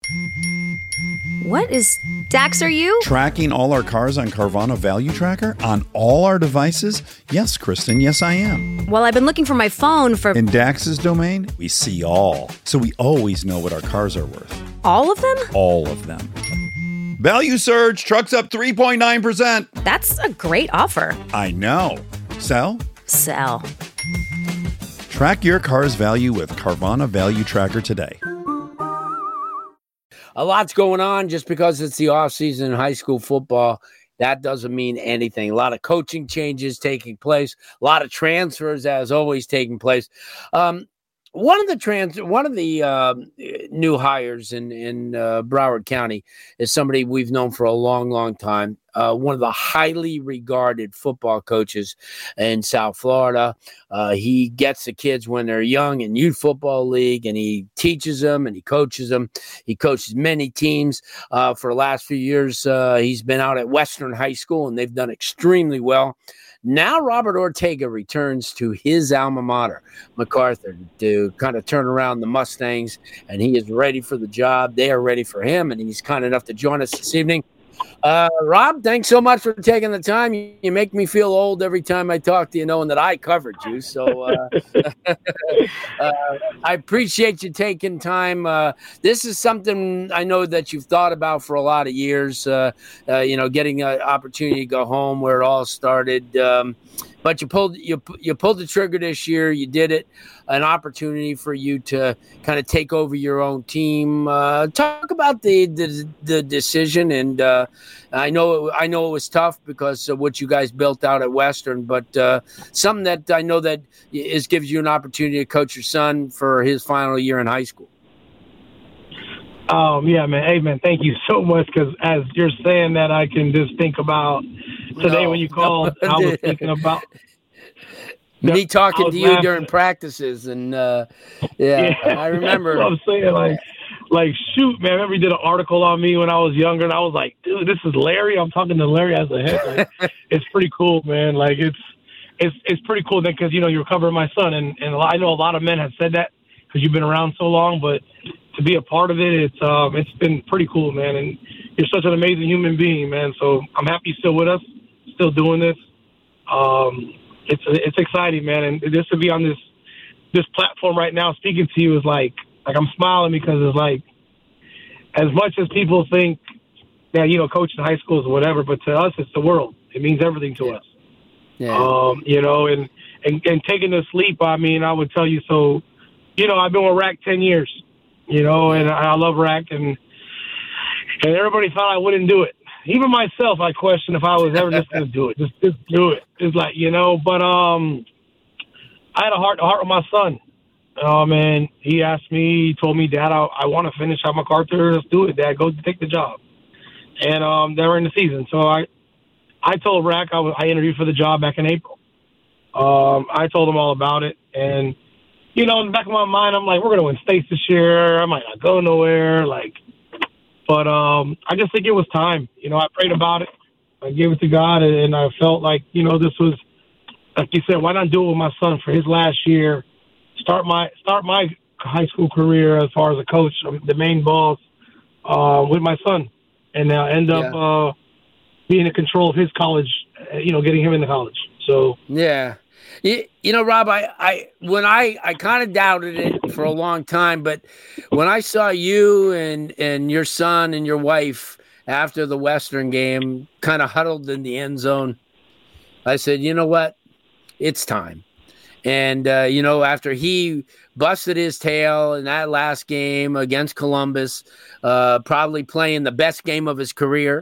What is... Dax, are you? Tracking all our cars on Carvana Value Tracker on all our devices? Yes, Kristen, yes, I am. Well, I've been looking for my phone for... In Dax's domain, we see all. So we always know what our cars are worth. All of them? All of them. Value surge, trucks up 3.9%. That's a great offer. I know. Sell? Sell. Track your car's value with Carvana Value Tracker today. A lot's going on. Just because it's the offseason in high school football, that doesn't mean anything. A lot of coaching changes taking place, a lot of transfers, as always, taking place. One of the new hires in Broward County is somebody we've known for a long, long time. One of the highly regarded football coaches in South Florida. He gets the kids when they're young in youth football league, and he teaches them and he coaches them. He coaches many teams. For the last few years, he's been out at Western High School, and they've done extremely well. Now Robert Ortega returns to his alma mater, MacArthur, to kind of turn around the Mustangs, and he is ready for the job. They are ready for him, and he's kind enough to join us this evening. Rob, thanks so much for taking the time. You make me feel old every time I talk to you, knowing that I covered you. So I appreciate you taking time. This is something I know that you've thought about for a lot of years, getting an opportunity to go home where it all started. But you pulled the trigger this year. You did it. An opportunity for you to kind of take over your own team. Talk about the decision. And I know it was tough because of what you guys built out at Western, but something that I know that gives you an opportunity to coach your son for his final year in high school. Yeah, man. Hey, man, thank you so much. Because as you're saying that, I can just think about today when you called. I was thinking about me talking to you laughing during practices, and yeah, I remember. That's what I'm saying, like, shoot, man. I remember you did an article on me when I was younger, and I was like, dude, this is Larry. I'm talking to Larry as a head. Like, it's pretty cool, man. Like, it's pretty cool because you're covering my son, and I know a lot of men have said that because you've been around so long, but to be a part of it, it's been pretty cool, man. And you're such an amazing human being, man. So I'm happy you're still with us, still doing this. It's exciting, man. And just to be on this platform right now, speaking to you is like I'm smiling because it's like, as much as people think that, coaching high schools or whatever, but to us, it's the world. It means everything to us. Yeah. And taking this leap, I mean, I would tell you, so, I've been with RAC 10 years, and I love RAC, and everybody thought I wouldn't do it. Even myself, I questioned if I was ever just going to do it. Just do it. It's like, but I had a heart-to-heart with my son. And he asked me, he told me, Dad, I want to finish out MacArthur. Let's do it, Dad. Go take the job. And they were in the season. So I told RAC I interviewed for the job back in April. I told them all about it. And, in the back of my mind, I'm like, we're going to win states this year. I might not go nowhere. But I just think it was time. I prayed about it. I gave it to God, and I felt like, this was, like you said, why not do it with my son for his last year? Start my high school career as far as a coach, the main boss, with my son, and end up being in control of his college. Getting him into college. So yeah. Rob, I kind of doubted it for a long time, but when I saw you and your son and your wife after the Western game kind of huddled in the end zone, I said, you know what? It's time. And, after he busted his tail in that last game against Columbus, probably playing the best game of his career,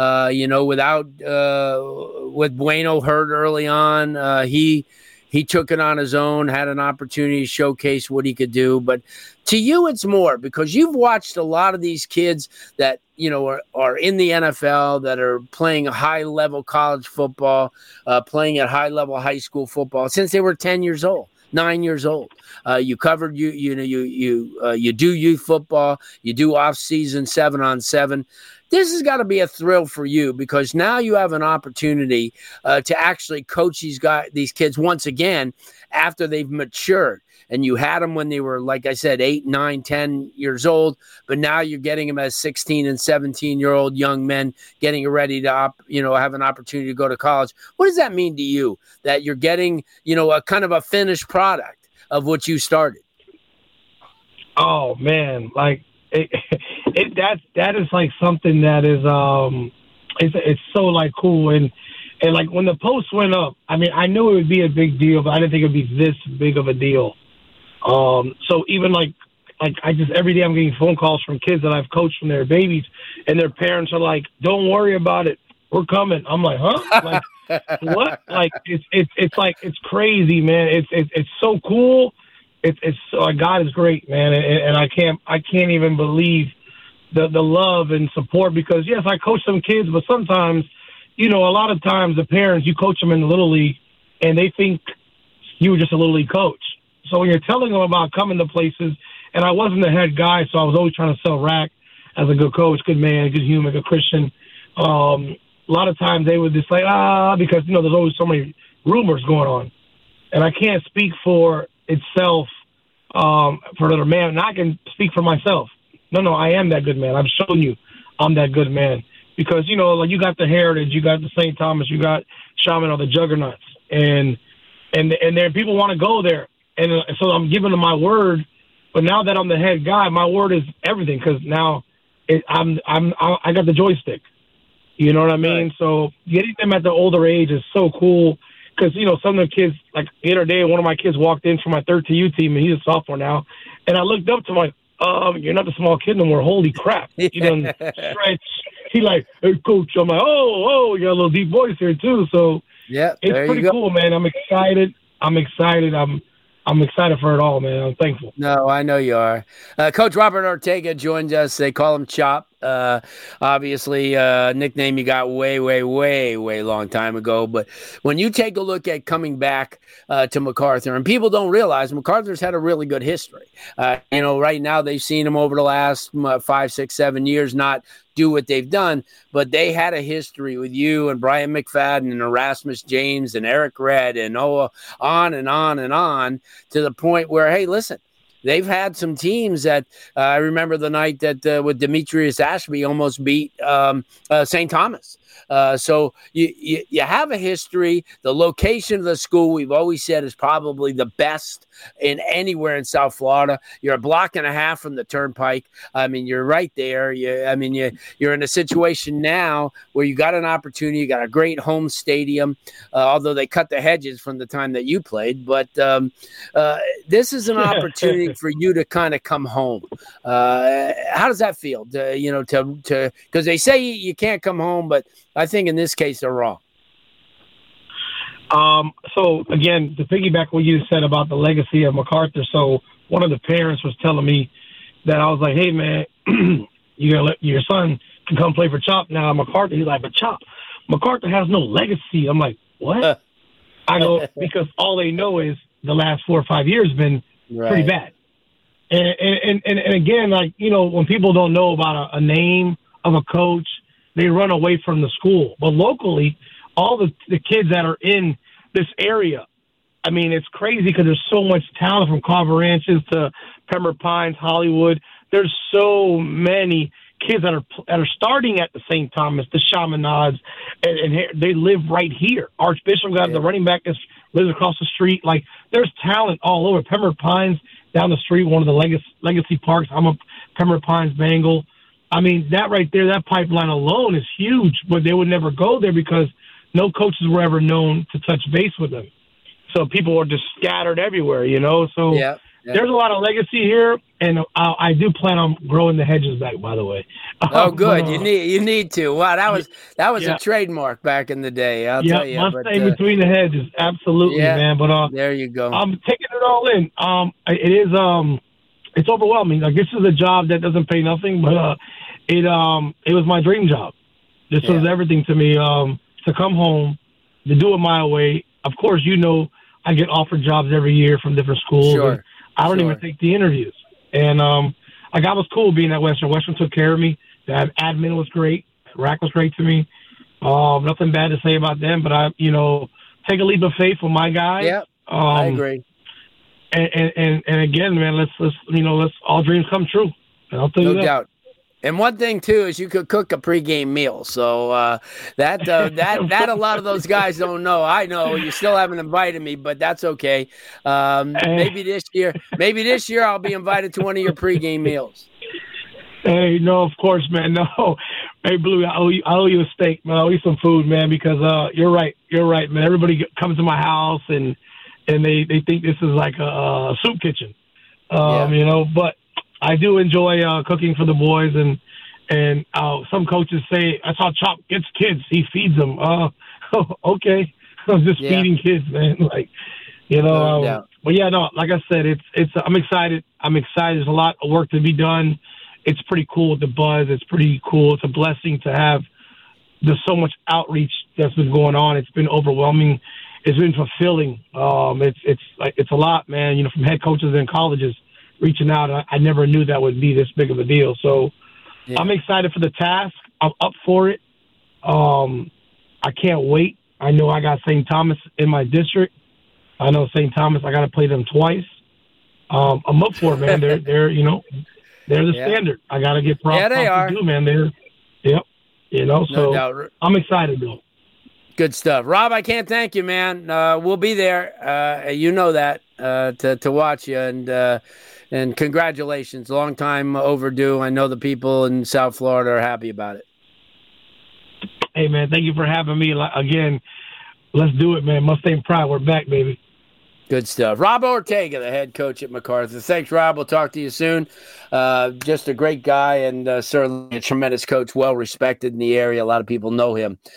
with Bueno hurt early on, he took it on his own, had an opportunity to showcase what he could do. But to you, it's more because you've watched a lot of these kids that, are in the NFL, that are playing high-level college football, playing at high-level high school football since they were 10 years old. 9 years old. You covered you do youth football. You do off season 7-on-7. this has got to be a thrill for you because now you have an opportunity to actually coach these kids once again after they've matured. And you had them when they were, like I said, 8, 9, 10 years old, but now you're getting them as 16 and 17-year-old young men getting ready to, have an opportunity to go to college. What does that mean to you that you're getting, a kind of a finished product of what you started? Oh man, like that is like something that is it's so like cool and like when the post went up, I mean I knew it would be a big deal, but I didn't think it'd be this big of a deal. So even like I just every day I'm getting phone calls from kids that I've coached from their babies, and their parents are like, "Don't worry about it, we're coming." I'm like, "Huh?" Like what? Like it's like it's crazy, man. It's so cool. It's God is great, man, and I can't even believe the love and support because yes, I coach some kids, but sometimes, a lot of times the parents you coach them in the little league, and they think you were just a little league coach. So when you're telling them about coming to places, and I wasn't the head guy, so I was always trying to sell Rack as a good coach, good man, good human, good Christian. A lot of times they would just say, because, there's always so many rumors going on. And I can't speak for itself for another man, and I can speak for myself. No, I am that good man. I've shown you I'm that good man. Because, like you got the Heritage, you got the St. Thomas, you got Shaman, or the Juggernauts. And there people want to go there. And so I'm giving them my word, but now that I'm the head guy, my word is everything because now I got the joystick. You know what I mean? Right. So getting them at the older age is so cool because some of the kids, like the other day, one of my kids walked in from my 13U team, and he's a sophomore now, and I looked up to him like, you're not the small kid no more. Holy crap! You done stretch. He like, hey coach. I'm like, oh, you got a little deep voice here too. So yeah, it's pretty cool, man. I'm excited. I'm excited for it all, man. I'm thankful. No, I know you are. Coach Robert Ortega joined us. They call him Chop. Obviously, nickname you got way, way, way, way long time ago. But when you take a look at coming back to MacArthur, and people don't realize MacArthur's had a really good history. Right now they've seen him over the last 5, 6, 7 years not do what they've done, but they had a history with you and Brian McFadden and Erasmus James and Eric Red and on and on and on to the point where, hey, listen, they've had some teams that I remember the night that with Demetrius Ashby almost beat St. Thomas. So you have a history. The location of the school, we've always said, is probably the best in anywhere in South Florida. You're a block and a half from the turnpike. I mean, you're right there. You're in a situation now where you got an opportunity. You got a great home stadium, although they cut the hedges from the time that you played. But this is an opportunity for you to kind of come home. How does that feel? Because they say you can't come home, but I think in this case they're wrong. So again, to piggyback what you said about the legacy of MacArthur. So one of the parents was telling me that I was like, hey man, you gonna let your son can come play for Chop now at MacArthur. He's like, but Chop, MacArthur has no legacy. I'm like, what? I go, because all they know is the last 4 or 5 years been pretty bad. And again, like, when people don't know about a name of a coach, they run away from the school. But locally, all the kids that are in this area, I mean, it's crazy because there's so much talent from Carver Ranches to Pembroke Pines, Hollywood. There's so many kids that are starting at the St. Thomas, the Chaminades, and they live right here. Archbishop got the running back that lives across the street. Like, there's talent all over. Pembroke Pines down the street, one of the legacy parks. I'm a Pembroke Pines Bengal. I mean, that right there, that pipeline alone is huge, but they would never go there because no coaches were ever known to touch base with them. So people are just scattered everywhere, So there's a lot of legacy here, and I do plan on growing the hedges back, by the way. Oh, good. You need to. Wow, that was a trademark back in the day. I'll tell you. Must stay between the hedges. Absolutely, man. But there you go. I'm taking it all in. It's overwhelming. Like, this is a job that doesn't pay nothing, but it was my dream job. This was everything to me. To come home, to do it my way. Of course, I get offered jobs every year from different schools. Sure. I don't even take the interviews. And like I was cool being at Western. Western took care of me. The admin was great. Rack was great to me. Nothing bad to say about them, but I, take a leap of faith for my guy. Yeah, I agree. And again, man, let's all dreams come true. I'll tell you that. No doubt. And one thing too is you could cook a pregame meal, so that a lot of those guys don't know. I know you still haven't invited me, but that's okay. Maybe this year I'll be invited to one of your pregame meals. Hey, no, of course, man. No, hey, Blue, I owe you a steak, man. I owe you some food, man, because you're right, man. Everybody comes to my house and they think this is like a soup kitchen, But I do enjoy cooking for the boys, and some coaches say that's how Chop gets kids. He feeds them. Okay, I'm just feeding kids, man. Like, but yeah, no. Like I said, it's. I'm excited. There's a lot of work to be done. It's pretty cool with the buzz. It's pretty cool. It's a blessing to have. There's so much outreach that's been going on. It's been overwhelming. It's been fulfilling. It's a lot, man. From head coaches and colleges reaching out. I never knew that would be this big of a deal. So I'm excited for the task. I'm up for it. I can't wait. I know I got St. Thomas in my district. I know St. Thomas. I got to play them twice. I'm up for it, man. They're the standard. I got to get props. Yeah, they are. Do, man. So doubt. I'm excited, though. Good stuff. Rob, I can't thank you, man. We'll be there. You know that to watch you. And congratulations. Long time overdue. I know the people in South Florida are happy about it. Hey, man, thank you for having me. Again, let's do it, man. Mustang Pride. We're back, baby. Good stuff. Rob Ortega, the head coach at MacArthur. Thanks, Rob. We'll talk to you soon. Just a great guy and certainly a tremendous coach, well respected in the area. A lot of people know him.